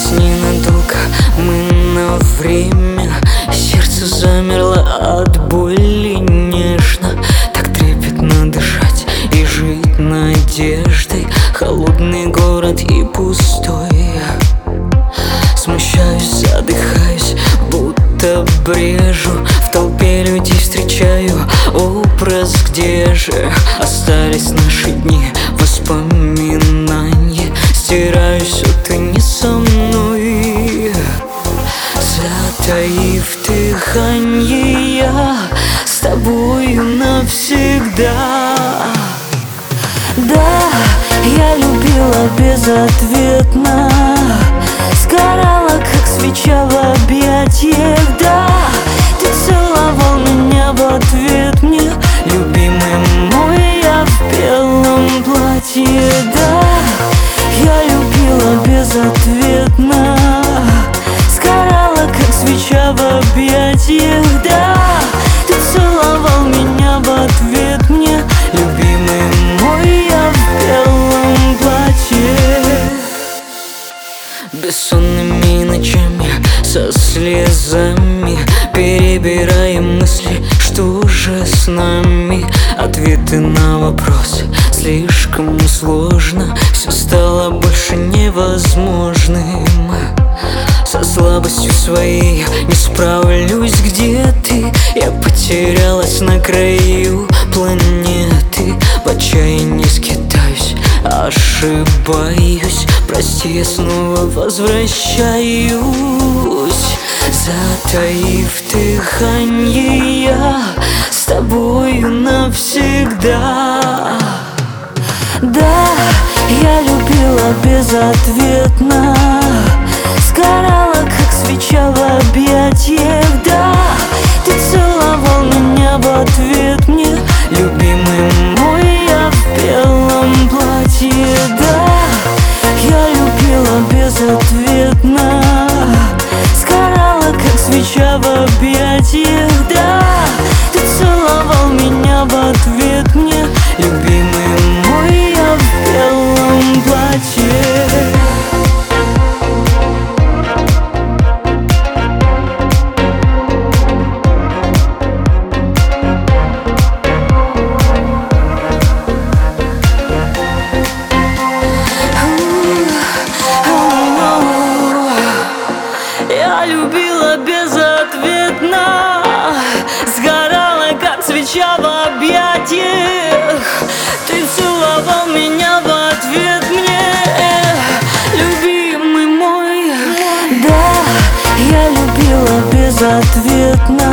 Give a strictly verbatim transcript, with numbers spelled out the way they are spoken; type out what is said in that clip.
Расстались ненадолго мы на время. Сердце замерло от боли нежно. Так трепетно дышать и жить надеждой. Холодный город и пустой. Смущаюсь, задыхаюсь, будто брежу. В толпе людей встречаю образ, где же остались наши дни, воспоминания. Стираю все, ты не со мной. Затаив дыханье, я с тобою навсегда. Да, я любила безответно, сгорала, как свеча в объятиях. Да, ты целовал меня в ответ мне, любимый мой, я в белом платье. Да, я любила безответно, сгорала, как свеча в объятиях. Да, ты целовал меня в ответ мне, любимый мой, я в белом платье. Бессонными ночами со слезами перебираем мысли, что же с нами. Ответы на вопросы слишком сложно, все стало больше невозможным. Со слабостью своей не справлюсь, где ты. Я потерялась на краю планеты, в отчаянии скитаюсь, ошибаюсь. Прости, я снова возвращаюсь. Затаив дыханье, я с тобою навсегда. Да, я любила безответно, сгорала, как свеча в объятиях. Да, ты целовал меня в ответ мне, любимый мой, я в белом платье. Да, я любила безответно, сгорала, как свеча в объятиях. Да, ты целовал меня в ответ мне, любимый мой, я в белом платье. Я любила безответно, сгорала, как свеча в объятиях. Ты целовал меня в ответ мне, любимый мой. Да, я любила безответно,